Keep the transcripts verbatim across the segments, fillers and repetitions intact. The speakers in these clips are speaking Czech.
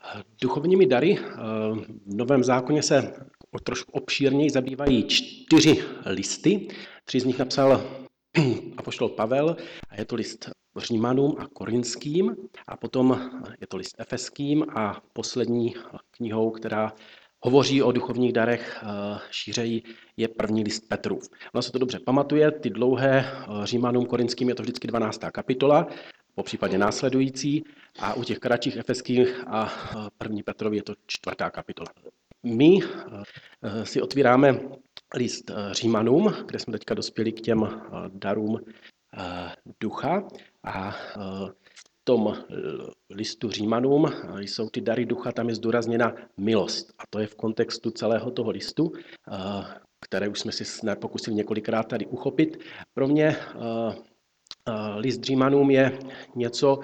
Duchovními dary v Novém zákoně se o trošku obšírněji zabývají čtyři listy. Tři z nich napsal apoštol Pavel a je to list Římanům a Korinským a potom je to list Efeským a poslední knihou, která hovoří o duchovních darech šířeji, je první list Petrův. Ono se to dobře pamatuje, ty dlouhé Římanům, Korinským je to vždycky dvanáctá kapitola, po případě následující, a u těch kratších Efeských a první Petrovi je to čtvrtá kapitola. My si otvíráme list Římanům, kde jsme teďka dospěli k těm darům ducha, a v tom listu Římanům jsou ty dary ducha, tam je zdůrazněna milost. A to je v kontextu celého toho listu, které už jsme si pokusili několikrát tady uchopit. Pro mě list Římanům je něco,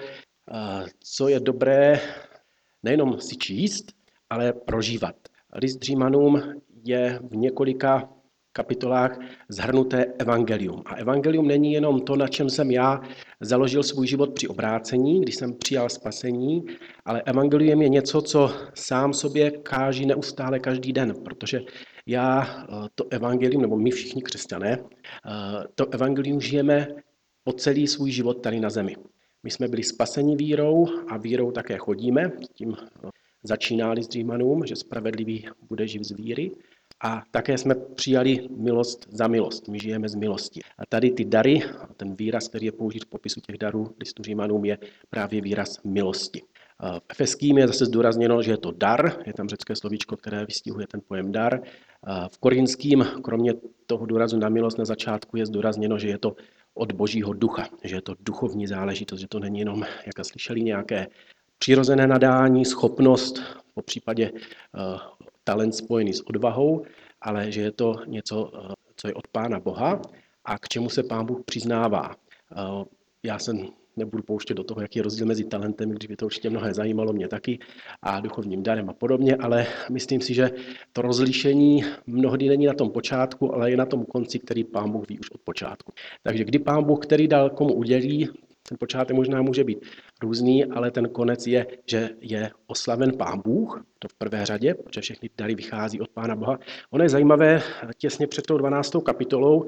co je dobré nejenom si číst, ale prožívat. List Římanům je v několika kapitolách zhrnuté evangelium. A evangelium není jenom to, na čem jsem já založil svůj život při obrácení, když jsem přijal spasení, ale evangelium je něco, co sám sobě káží neustále každý den, protože já to evangelium, nebo my všichni křesťané, to evangelium žijeme po celý svůj život tady na zemi. My jsme byli spaseni vírou a vírou také chodíme, tím začíná list Římanům, že spravedlivý bude živ z víry, a také jsme přijali milost za milost. My žijeme z milosti. A tady ty dary, ten výraz, který je použit v popisu těch darů listu Římanům, je právě výraz milosti. V Efeským je zase zdůrazněno, že je to dar, je tam řecké slovíčko, které vystihuje ten pojem dar. V Korinským, kromě toho důrazu na milost na začátku, je zdůrazněno, že je to od Božího ducha, že je to duchovní záležitost, že to není jenom, jak slyšeli, nějaké přirozené nadání, schopnost, po případě uh, talent spojený s odvahou, ale že je to něco, uh, co je od Pána Boha a k čemu se Pán Bůh přiznává. Uh, já jsem nebudu pouštět do toho, jaký je rozdíl mezi talentem, když by to určitě mnohé zajímalo, mě taky, a duchovním darem a podobně, ale myslím si, že to rozlišení mnohdy není na tom počátku, ale je na tom konci, který Pán Bůh ví už od počátku. Takže kdy Pán Bůh, který dal, komu udělí, ten počátek možná může být různý, ale ten konec je, že je oslaven Pán Bůh, to v prvé řadě, protože všechny dary vychází od Pána Boha. Ono je zajímavé, těsně před tou dvanáctou kapitolou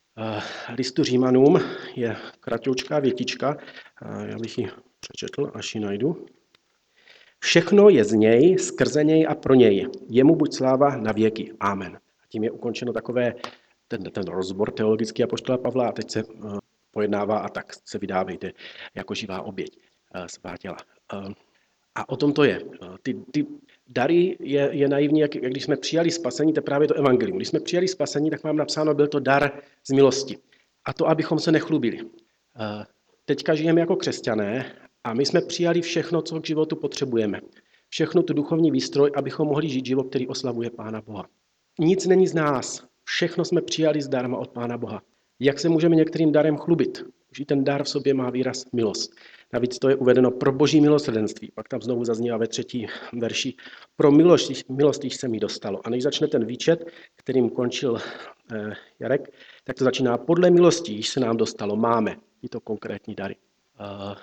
listu Římanům je kratoučká větička, já bych ji přečetl, až ji najdu. Všechno je z něj, skrze něj a pro něj. Jemu buď sláva na věky. Amen. A tím je ukončeno takové ten, ten rozbor teologický apoštola Pavla a teď se uh, pojednává a tak se vydávejte jako živá oběť uh, svá těla. Uh, a o tom to je. Uh, ty, ty dary je, je naivní, jak, jak když jsme přijali spasení, to je právě to evangelium. Když jsme přijali spasení, tak mám napsáno, byl to dar z milosti. A to, abychom se nechlubili. Uh, teďka žijeme jako křesťané a my jsme přijali všechno, co k životu potřebujeme. Všechno tu duchovní výstroj, abychom mohli žít život, který oslavuje Pána Boha. Nic není z nás. Všechno jsme přijali zdarma od Pána Boha. Jak se můžeme některým darem chlubit? Že ten dar v sobě má výraz milost. Navíc to je uvedeno pro boží milosrdenství. Pak tam znovu zaznívá ve třetí verši pro milost, milost, když se mi dostalo. A než začne ten výčet, kterým končil eh, Jarek, tak to začíná podle milosti, když se nám dostalo. Máme tyto konkrétní dary. Uh,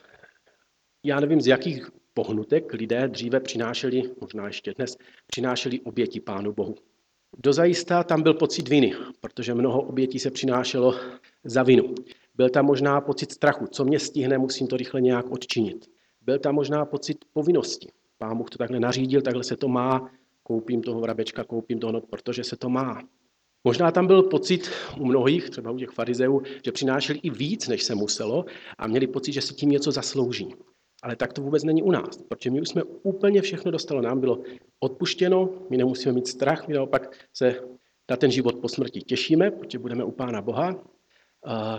já nevím, z jakých pohnutek lidé dříve přinášeli, možná ještě dnes, přinášeli oběti Pánu Bohu. Dozajista tam byl pocit viny, protože mnoho obětí se přinášelo za vinu. Byl tam možná pocit strachu, co mě stihne, musím to rychle nějak odčinit. Byl tam možná pocit povinnosti. Pán Bůh to takhle nařídil, takhle se to má, koupím toho vrabečka, koupím toho, protože se to má. Možná tam byl pocit u mnohých, třeba u těch farizeů, že přinášeli i víc, než se muselo a měli pocit, že si tím něco zaslouží. Ale tak to vůbec není u nás, protože my už jsme úplně všechno dostalo. Nám bylo odpuštěno, my nemusíme mít strach, my naopak se na ten život po smrti těšíme, protože budeme u Pána Boha. Uh,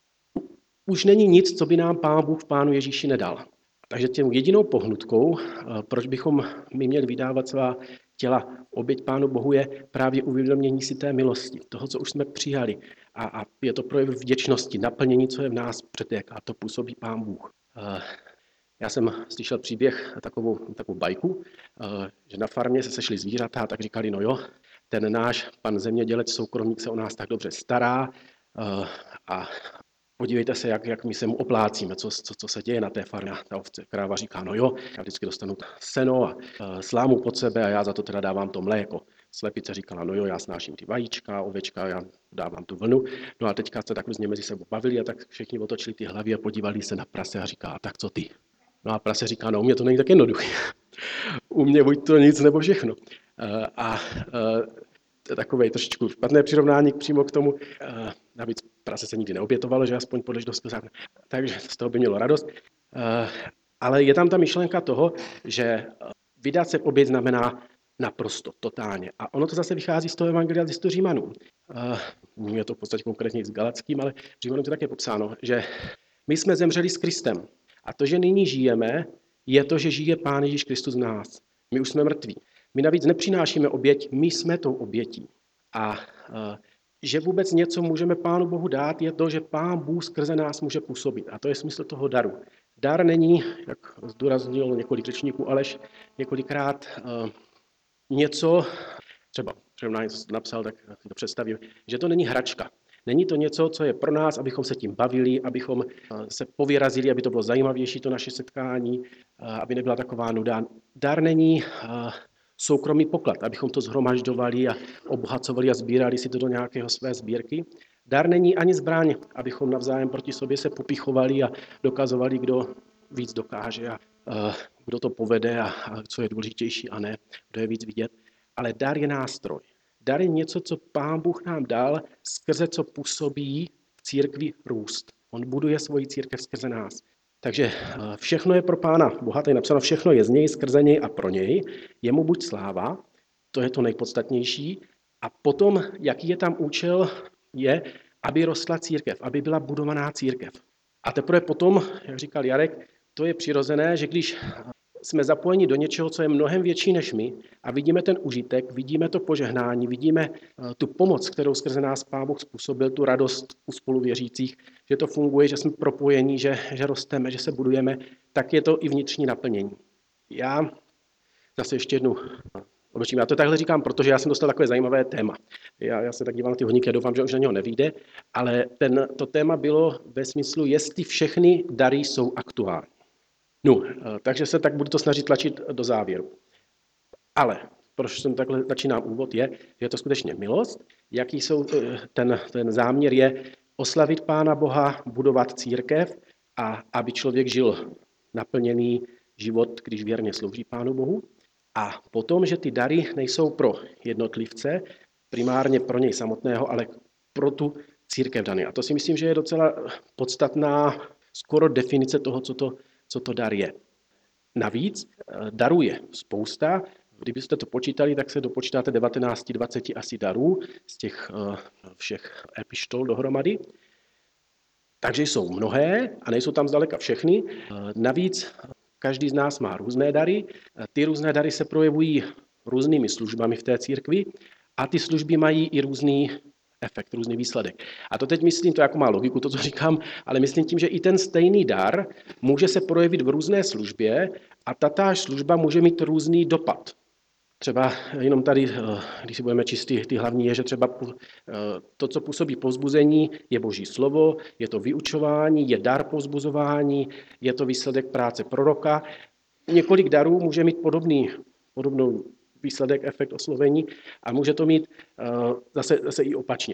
už není nic, co by nám Pán Bůh v Pánu Ježíši nedal. Takže tím jedinou pohnutkou, uh, proč bychom my měli vydávat svá těla oběť Pánu Bohu, je právě uvědomění si té milosti, toho, co už jsme přijali. A, a je to projev vděčnosti, naplnění, co je v nás předek, a to působí Pán Bůh. Uh, Já jsem slyšel příběh, takovou, takovou bajku, že na farmě se sešli zvířata a tak říkali, no jo, ten náš pan zemědělec, soukromník se o nás tak dobře stará a podívejte se, jak, jak my se mu oplácíme, co, co, co se děje na té farmě. Ta ovce, kráva říká, no jo, já vždycky dostanu seno a e, slámu pod sebe a já za to teda dávám to mléko. Slepice říkala, no jo, já snáším ty vajíčka, ovečka, já dávám tu vlnu. No a teďka se tak různě mezi sebou bavili a tak všichni otočili ty hlavy a podívali se na prase a říká, tak co ty? No a prase říká, no u mě to není tak jednoduché. U mě buď to nic nebo všechno. E, a e, to je takové trošičku špatné přirovnání přímo k tomu. Navíc prase se nikdy neobětovalo, že aspoň podle židovského zákona. Takže z toho by mělo radost. Ale je tam ta myšlenka toho, že vydat se v oběť znamená naprosto, totálně. A ono to zase vychází z toho evangelia listu Římanům. Je to v podstatě konkrétně s Galackým, ale v Římanům to také popsáno, že my jsme zemřeli s Kristem. A to, že nyní žijeme, je to, že žije Pán Ježíš Kristus v nás. My už jsme mrtví. My navíc nepřinášíme oběť, my jsme tou obětí. A že vůbec něco můžeme Pánu Bohu dát, je to, že Pán Bůh skrze nás může působit. A to je smysl toho daru. Dar není, jak zdůraznil několik řečníků Aleš několikrát, něco, třeba přirovnání, co napsal, tak si to představím, že to není hračka. Není to něco, co je pro nás, abychom se tím bavili, abychom se povyrazili, aby to bylo zajímavější, to naše setkání, aby nebyla taková nuda. Dar není soukromý poklad, abychom to zhromažďovali a obohacovali a sbírali si to do nějakého své sbírky. Dar není ani zbraň, abychom navzájem proti sobě se popichovali a dokazovali, kdo víc dokáže a kdo to povede a co je důležitější a ne, kdo je víc vidět. Ale dar je nástroj. Dar je něco, co Pán Bůh nám dal, skrze co působí v církvi růst. On buduje svoji církev skrze nás. Takže všechno je pro Pána Boha, tady je napsáno, všechno je z něj, skrze něj a pro něj. Jemu buď sláva, to je to nejpodstatnější. A potom, jaký je tam účel, je, aby rostla církev, aby byla budovaná církev. A teprve potom, jak říkal Jarek, to je přirozené, že když jsme zapojeni do něčeho, co je mnohem větší než my a vidíme ten užitek, vidíme to požehnání, vidíme tu pomoc, kterou skrze nás Pán Bůh způsobil, tu radost u spoluvěřících, že to funguje, že jsme propojení, že, že rosteme, že se budujeme, tak je to i vnitřní naplnění. Já zase ještě jednou obočím. Já to takhle říkám, protože já jsem dostal takové zajímavé téma. Já, já se tak dívám na ty hodinky, já doufám, že už na něho nevyjde, ale ten, to téma bylo ve smyslu, jestli všechny dary jsou aktuální. No, takže se tak budu to snažit tlačit do závěru. Ale proč jsem takhle začínám úvod, je, že je to skutečně milost. Jaký jsou, ten, ten záměr je oslavit Pána Boha, budovat církev a aby člověk žil naplněný život, když věrně slouží Pánu Bohu. A potom, že ty dary nejsou pro jednotlivce, primárně pro něj samotného, ale pro tu církev daný. A to si myslím, že je docela podstatná skoro definice toho, co to co to dar je. Navíc darů je spousta. Kdybyste to počítali, tak se dopočítáte devatenáct dvacet asi darů z těch všech epištol dohromady. Takže jsou mnohé a nejsou tam zdaleka všechny. Navíc každý z nás má různé dary. Ty různé dary se projevují různými službami v té církvi a ty služby mají i různý efekt, různý výsledek. A to teď myslím, to jako má logiku, to, co říkám, ale myslím tím, že i ten stejný dar může se projevit v různé službě a tatáž služba může mít různý dopad. Třeba jenom tady, když si budeme číst ty, ty hlavní, je, že třeba to, co působí povzbuzení, je Boží slovo, je to vyučování, je dar povzbuzování, je to výsledek práce proroka. Několik darů může mít podobný, podobnou výsledek, efekt oslovení a může to mít uh, zase, zase i opačně.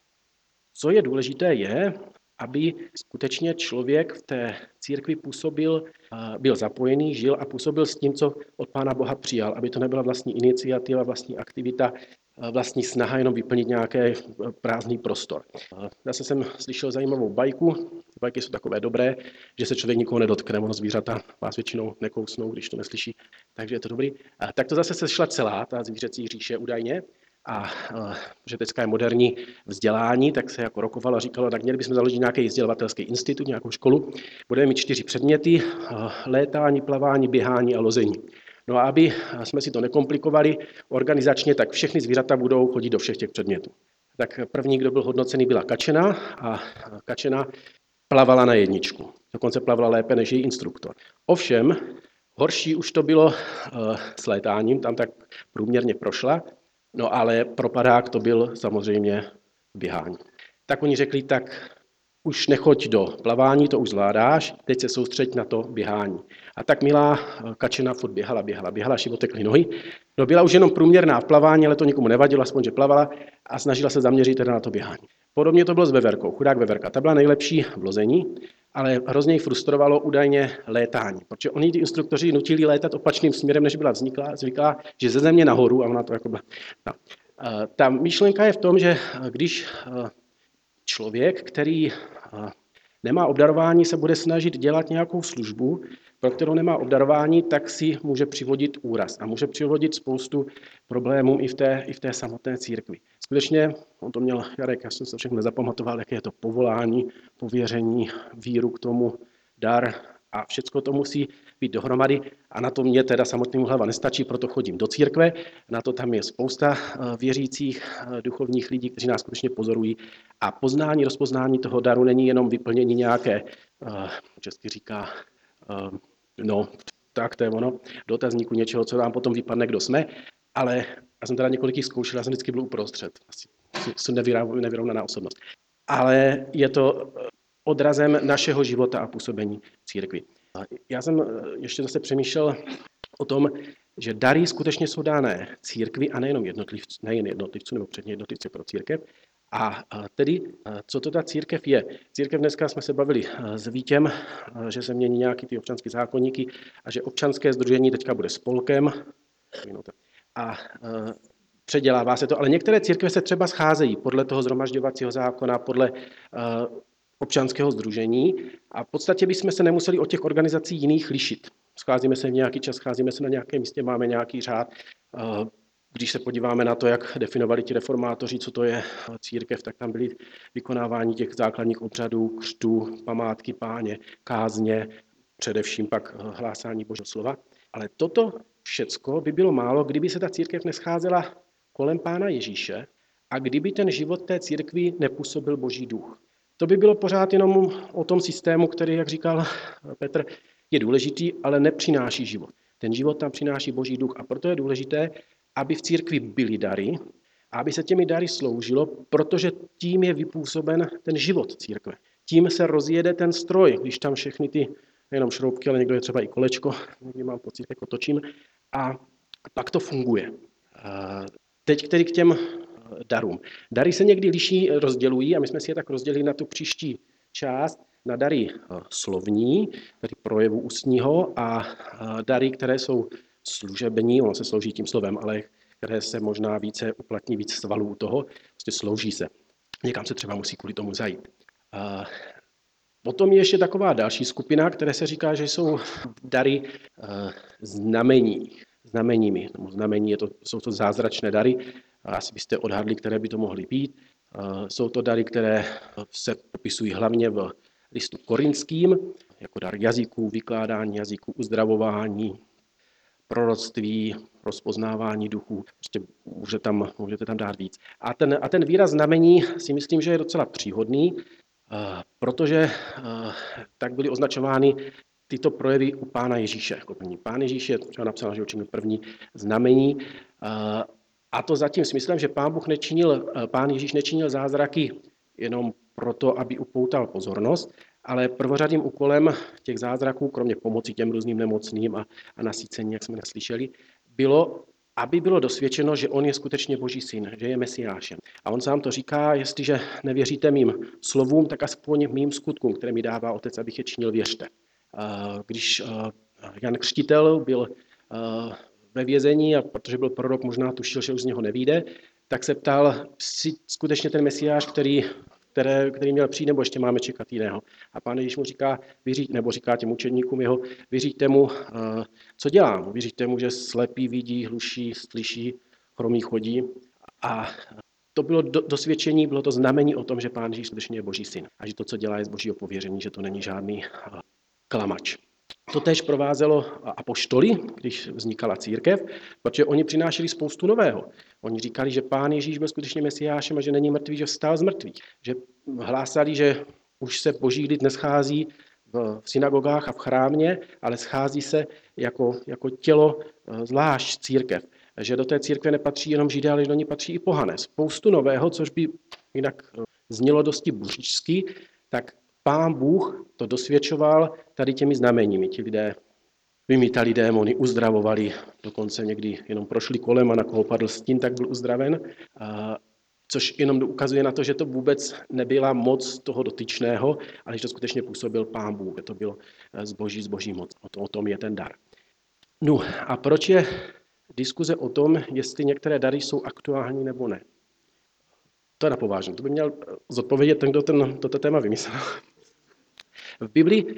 Co je důležité je, aby skutečně člověk v té církvi působil, uh, byl zapojený, žil a působil s tím, co od Pána Boha přijal, aby to nebyla vlastní iniciativa, vlastní aktivita, uh, vlastní snaha jenom vyplnit nějaký prázdný prostor. Uh, zase jsem slyšel zajímavou bajku, bajky jsou takové dobré, že se člověk nikoho nedotkne, ono zvířata vás většinou nekousnou, když to neslyší, takže je to dobrý. A tak to zase sešla celá ta zvířecí říše údajně a, a že teďka je moderní vzdělání, tak se jako rokovalo a říkalo, tak měli bychom založit nějaký vzdělavatelský institut, nějakou školu, budeme mít čtyři předměty, létání, plavání, běhání a lození. No a aby jsme si to nekomplikovali organizačně, tak všechny zvířata budou chodit do všech těch předmětů. Tak první, kdo byl hodnocený, byla kačena a kačena plavala na jedničku. Dokonce plavala lépe než její instruktor. Ovšem, horší už to bylo uh, s létáním, tam tak průměrně prošla, no ale pro padák to byl samozřejmě běhání. Tak oni řekli, tak už nechoď do plavání, to už zvládáš, teď se soustřeď na to běhání. A tak milá Kačena furt běhala, běhala, běhala, až jí otekly nohy. No byla už jenom průměrná v plavání, ale to nikomu nevadilo, aspoň, že plavala a snažila se zaměřit teda na to běhání. Podobně to bylo s veverkou, chudák veverka. Ta byla nejlepší v lození, ale hrozně jí frustrovalo údajně létání, protože oni ty instruktoři nutili létat opačným směrem, než byla vzniklá, zvyklá, že ze země nahoru a ona to jako byla. No. Ta myšlenka je v tom, že když člověk, který nemá obdarování, se bude snažit dělat nějakou službu, pro kterou nemá obdarování, tak si může přivodit úraz a může přivodit spoustu problémů i v té, i v té samotné církvi. Skutečně, on to měl Jarek, já jsem se všechno nezapamatoval, jaké je to povolání, pověření, víru k tomu, dar a všecko to musí být dohromady a na to mě teda samotnému hlava nestačí, proto chodím do církve, na to tam je spousta věřících duchovních lidí, kteří nás skutečně pozorují a poznání, rozpoznání toho daru není jenom vyplnění nějaké, česky říká, no, tak to je ono, dotazníku něčeho, co nám potom vypadne, kdo jsme, ale já jsem teda několik jich zkoušel, já jsem vždycky byl uprostřed, asi jsem nevyrovnaná osobnost, ale je to odrazem našeho života a působení v církvi. Já jsem ještě zase přemýšlel o tom, že dary skutečně jsou dané církvi a nejenom jednotlivců, nejen jednotlivců nebo předně jednotlivci pro církev. A tedy, co to ta církev je? Církev dneska jsme se bavili s Vítěm, že se mění nějaký ty občanské zákoníky a že občanské sdružení teďka bude spolkem. A předělává se to, ale některé církve se třeba scházejí podle toho shromažďovacího zákona, podle občanského sdružení a v podstatě bychom se nemuseli od těch organizací jiných lišit. Scházíme se v nějaký čas, scházíme se na nějakém místě, máme nějaký řád. Když se podíváme na to, jak definovali ti reformátoři, co to je církev, tak tam byly vykonávání těch základních obřadů, křtů, památky Páně, kázně, především pak hlásání Božího slova. Ale toto všecko by bylo málo, kdyby se ta církev nescházela kolem Pána Ježíše a kdyby ten život té církvi nepůsobil Boží duch. To by bylo pořád jenom o tom systému, který, jak říkal Petr, je důležitý, ale nepřináší život. Ten život tam přináší Boží duch a proto je důležité, aby v církvi byly dary a aby se těmi dary sloužilo, protože tím je vypůsoben ten život církve. Tím se rozjede ten stroj, když tam všechny ty, nejenom šroubky, ale někdo je třeba i kolečko, někdy mám pocit, jako točím, a pak to funguje. Teď tedy k těm darům. Dary se někdy liší, rozdělují a my jsme si je tak rozdělili na tu příští část, na dary slovní, dary projevu ústního a dary, které jsou služební, ono se slouží tím slovem, ale které se možná více uplatní víc svalů toho, prostě slouží se. Někam se třeba musí kvůli tomu zajít. Potom je ještě taková další skupina, které se říká, že jsou dary znamení. Znameními. Znamení je to, jsou to zázračné dary, asi byste odhadli, které by to mohly být. Jsou to dary, které se popisují hlavně v listu korinským, jako dar jazyků, vykládání jazyků, uzdravování, proroctví, rozpoznávání duchů. Prostě může tam, můžete tam dát víc. A ten, a ten výraz znamení si myslím, že je docela příhodný, protože tak byly označovány tyto projevy u Pána Ježíše. Jako první. Pán Ježíš je třeba napsáno, že učinil první znamení. A to za tím smyslem, že Pán Bůh nečinil, Pán Ježíš nečinil zázraky jenom proto, aby upoutal pozornost, ale prvořadým úkolem těch zázraků, kromě pomoci těm různým nemocným a, a nasýcení, jak jsme naslyšeli, bylo, aby bylo dosvědčeno, že on je skutečně Boží syn, že je Mesiášem. A on sám to říká, jestliže nevěříte mým slovům, tak aspoň mým skutkům, které mi dává Otec, abych je činil, věřte. Když Jan Křtitel byl ve vězení, a protože byl prorok, možná tušil, že už z něho nevyjde, tak se ptal, jsi skutečně ten Mesiáš, který, které, který měl přijít, nebo ještě máme čekat jiného. A Pán Ježíš mu říká, vyříď, nebo říká těm učedníkům jeho, vyříďte mu, co dělám. Vyříďte mu, že slepý vidí, hluší, slyší, chromý chodí. A to bylo dosvědčení, bylo to znamení o tom, že Pán Ježíš skutečně je Boží syn. A že to, co dělá, je z Božího pověření, že to není žádný klamač. To též provázelo apoštoly, když vznikala církev, protože oni přinášeli spoustu nového. Oni říkali, že Pán Ježíš byl skutečně Mesiášem a že není mrtvý, že vstal z mrtvých. Že hlásali, že už se Boží lid neschází v synagogách a v chrámě, ale schází se jako, jako tělo, zvlášť církev. Že do té církve nepatří jenom Židé, ale do ní patří i pohané. Spoustu nového, což by jinak znělo dosti buřičsky, tak Pán Bůh to dosvědčoval tady těmi znameními. Ti lidé vymítali démony, uzdravovali, dokonce někdy jenom prošli kolem a na koho padl stín, tak byl uzdraven. Což jenom ukazuje na to, že to vůbec nebyla moc toho dotyčného, ale že to skutečně působil Pán Bůh, že to bylo zboží, zboží moc. O tom, o tom je ten dar. No a proč je diskuze o tom, jestli některé dary jsou aktuální nebo ne? To je napováženo. To by měl zodpovědět ten, kdo ten, toto téma vymyslel. V Biblii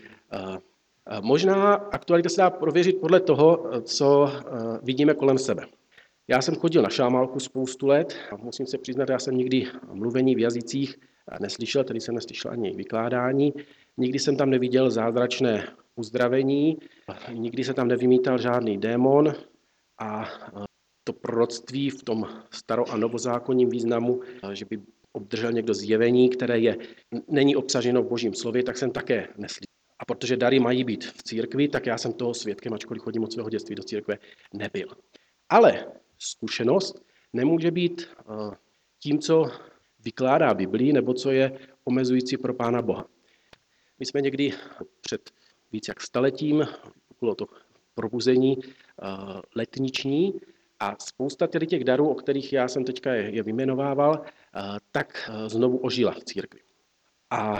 možná aktualita se dá prověřit podle toho, co vidíme kolem sebe. Já jsem chodil na šámálku spoustu let a musím se přiznat, já jsem nikdy mluvení v jazycích neslyšel, tedy jsem neslyšel ani vykládání. Nikdy jsem tam neviděl zázračné uzdravení, nikdy se tam nevymítal žádný démon a to proroctví v tom staro- a novozákonním významu, že by obdržel někdo zjevení, které je, není obsaženo v Božím slově, tak jsem také neslyšel. A protože dary mají být v církvi, tak já jsem toho svědkem, ačkoliv chodím od svého dětství do církve, nebyl. Ale zkušenost nemůže být tím, co vykládá Biblii, nebo co je omezující pro Pána Boha. My jsme někdy před víc jak staletím, bylo to probuzení letniční, a spousta těch darů, o kterých já jsem teďka je vyjmenovával, tak znovu ožila v církvi. A,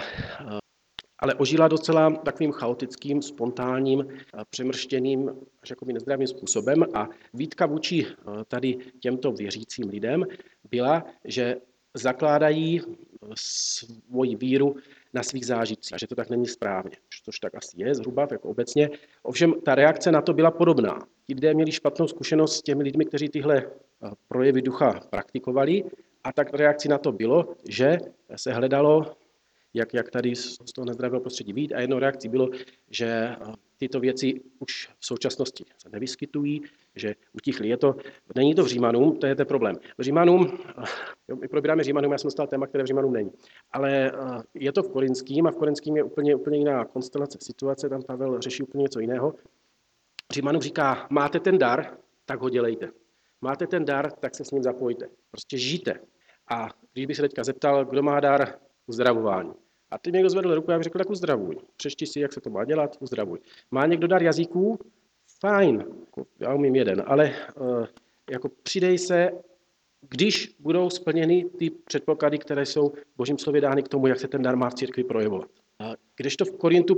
ale ožila docela takovým chaotickým, spontánním, přemrštěným, až jakoby nezdravým způsobem. A výtka vůči tady těmto věřícím lidem byla, že zakládají svoji víru na svých zážitcích, a že to tak není správně, což tak asi je zhruba, tak obecně. Ovšem ta reakce na to byla podobná. Ti lidé měli špatnou zkušenost s těmi lidmi, kteří tyhle projevy ducha praktikovali, a tak reakcí na to bylo, že se hledalo, jak, jak tady z toho nezdravého prostředí vyjít, a jednou reakcí bylo, že tyto věci už v současnosti se nevyskytují, že utichly. Je to, není to v Římanům, to je ten problém. V Římanům, my probíráme Římanům, já jsem dostal téma, které v Římanům není, ale je to v Korinským, a v Korinským je úplně, úplně jiná konstelace situace, tam Pavel řeší úplně něco jiného. Římanům říká, máte ten dar, tak ho dělejte. Máte ten dar, tak se s ním zapojte. Prostě žijte. A když bych se teďka zeptal, kdo má dar uzdravování. A teď někdo zvedl ruku, já bych řekl, tak uzdravuj. Přečti si, jak se to má dělat, uzdravuj. Má někdo dar jazyků? Fajn, já umím jeden, ale uh, jako přidej se, když budou splněny ty předpoklady, které jsou v Božím slově dány k tomu, jak se ten dar má v církvi projevovat. Kdežto v Korintu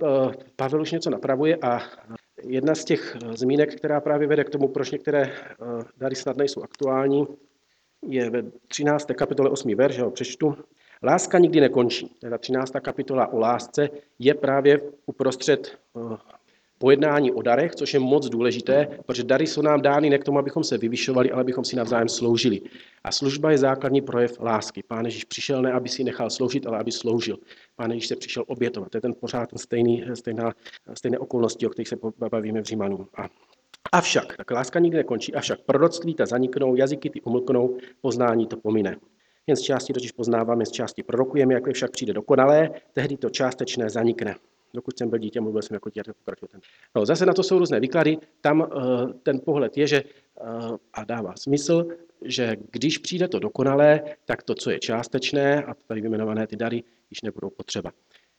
Pavel už něco napravuje, a jedna z těch zmínek, která právě vede k tomu, proč některé dary snad nejsou aktuální, je ve třinácté kapitole osmý verš, že ho přečtu. Láska nikdy nekončí. Ta třináctá kapitola o lásce je právě uprostřed pojednání o darech, což je moc důležité, protože dary jsou nám dány ne k tomu, abychom se vyvyšovali, ale abychom si navzájem sloužili. A služba je základní projev lásky. Pán Ježíš přišel ne, aby si nechal sloužit, ale aby sloužil. Pán Ježíš se přišel obětovat. To je ten pořád ten stejný, stejná, stejné okolnosti, o kterých se bavíme v Římanům. A avšak, tak láska nikdy nekončí, avšak proroctví ta zaniknou, jazyky ty umlknou, poznání to pomine. Jen z části totiž poznáváme, z části prorokujeme, jak však přijde dokonalé, tehdy to částečné zanikne. Dokud jsem byl dítě, mluvil jsem jako dítě, pokračuje ten. No, zase na to jsou různé výklady. Tam uh, ten pohled je, že, uh, a dává smysl, že když přijde to dokonalé, tak to, co je částečné, a tady vyjmenované ty dary, již nebudou potřeba.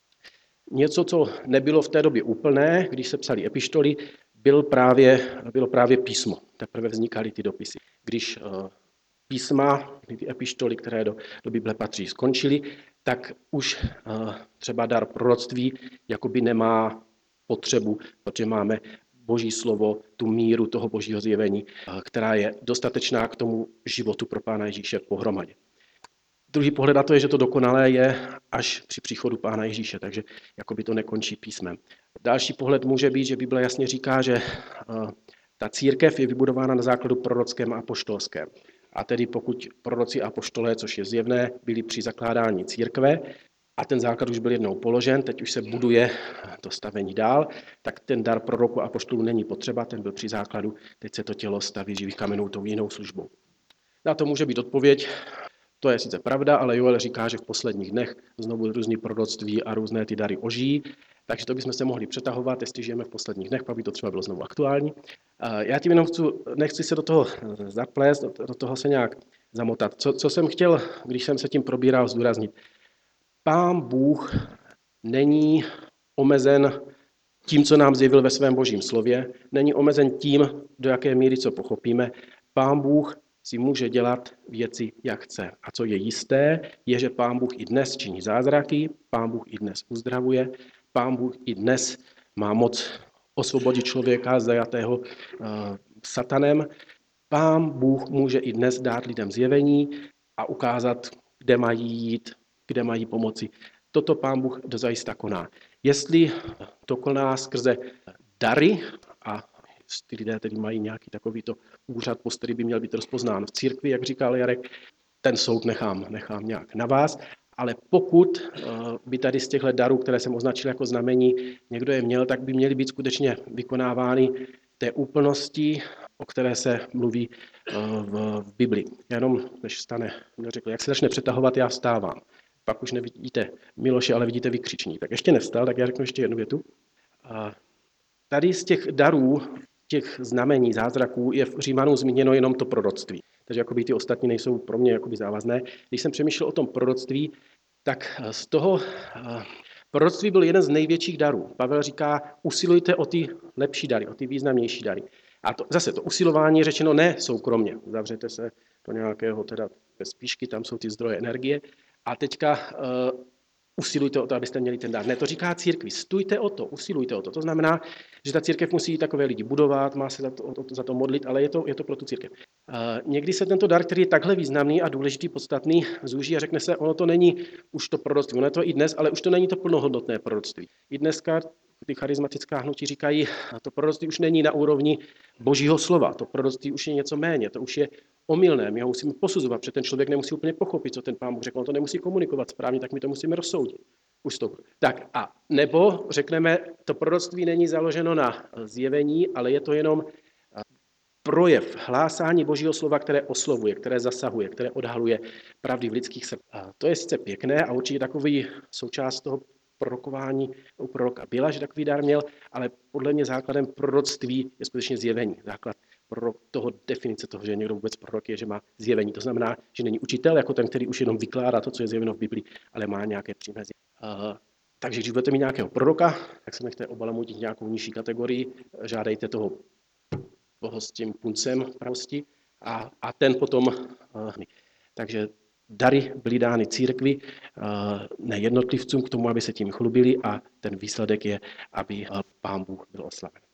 Něco, co nebylo v té době úplné, když se psali epištoly, byl právě, bylo právě písmo. Teprve vznikaly ty dopisy. Když uh, písma, ty epištoly, které do, do Bible patří, skončily, tak už uh, třeba dar proroctví jakoby nemá potřebu, protože máme Boží slovo, tu míru toho Božího zjevení, uh, která je dostatečná k tomu životu pro Pána Ježíše pohromadě. Druhý pohled na to je, že to dokonalé je až při příchodu Pána Ježíše, takže jakoby to nekončí písmem. Další pohled může být, že Bible jasně říká, že uh, ta církev je vybudována na základu prorockém a apoštolském. A tedy pokud proroci a apoštolé, což je zjevné, byli při zakládání církve a ten základ už byl jednou položen, teď už se buduje to stavení dál, tak ten dar proroku a apoštolů není potřeba, ten byl při základu, teď se to tělo staví živých kamenů tou jinou službou. Na to může být odpověď, to je sice pravda, ale Joel říká, že v posledních dnech znovu různý proroctví a různé ty dary ožijí, takže to bychom se mohli přetahovat, jestli žijeme v posledních dnech, pak by to třeba bylo znovu aktuální. Já tím jenom chci, nechci se do toho zaplést, do toho se nějak zamotat. Co, co jsem chtěl, když jsem se tím probíral, zdůraznit? Pán Bůh není omezen tím, co nám zjevil ve svém božím slově, není omezen tím, do jaké míry co pochopíme. Pán Bůh si může dělat věci, jak chce. A co je jisté, je, že Pán Bůh i dnes činí zázraky, Pán Bůh i dnes uzdravuje, Pán Bůh i dnes má moc osvobodit člověka zajatého uh, satanem. Pán Bůh může i dnes dát lidem zjevení a ukázat, kde mají jít, kde mají pomoci. Toto Pán Bůh dozajista koná. Jestli to koná skrze dary, a ty lidé tedy mají nějaký takovýto úřad, post, který by měl být rozpoznán v církvi, jak říkal Jarek, ten soud nechám, nechám nějak na vás, ale pokud by tady z těchto darů, které jsem označil jako znamení, někdo je měl, tak by měly být skutečně vykonávány té úplnosti, o které se mluví v, v Bibli. Jenom, než stane, řekl, jak se začne přetahovat, já vstávám. Pak už nevidíte Miloše, ale vidíte vykřičník. Tak ještě nevstal, tak já řeknu ještě jednu větu. Tady z těch darů, těch znamení, zázraků je v Římanům zmíněno jenom to proroctví. Takže jakoby ty ostatní nejsou pro mě jakoby závazné. Když jsem přemýšlel o tom proroctví, tak z toho proroctví byl jeden z největších darů. Pavel říká, usilujte o ty lepší dary, o ty významnější dary. A to, zase to usilování je řečeno ne soukromně. Zavřete se do nějakého teda bez spíšky, tam jsou ty zdroje energie. A teďka uh, usilujte o to, abyste měli ten dar. Ne, to říká církvi, stůjte o to, usilujte o to. To znamená, že ta církev musí takové lidi budovat, má se za to, za to modlit, ale je to, je to pro tu církev. Uh, někdy se tento dar, který je takhle významný a důležitý, podstatný, zúží a řekne se, ono to není už to proroctví, ono je to i dnes, ale už to není to plnohodnotné proroctví. I dneska ty charismatická hnutí říkají, to proroctví už není na úrovni božího slova, to proroctví už je něco méně, to už je omylné, my ho musíme posuzovat, protože ten člověk nemusí úplně pochopit, co ten Pán Bůh řekl, on to nemusí komunikovat správně, tak my to musíme rozsoudit. Už to. Tak a nebo řekneme, to proroctví není založeno na zjevení, ale je to jenom projev, hlásání božího slova, které oslovuje, které zasahuje, které odhaluje pravdy v lidských srdcích. To je sice pěkné a určitě takový součást toho prorokování u proroka byla, že takový dar měl, ale podle mě základem proroctví je skutečně zjevení. Základ prorok, toho definice toho, že někdo vůbec prorok je, že má zjevení. To znamená, že není učitel jako ten, který už jenom vykládá to, co je zjeveno v Biblii, ale má nějaké přímé zjevení. Uh, takže když budete mít nějakého proroka, tak se nechte obalamutit nějakou nižší kategorii, žádejte toho, toho s tím puncem pravosti a, a ten potom... Uh, takže dary byly dány církvi, ne jednotlivcům k tomu, aby se tím chlubili a ten výsledek je, aby Pán Bůh byl oslaven.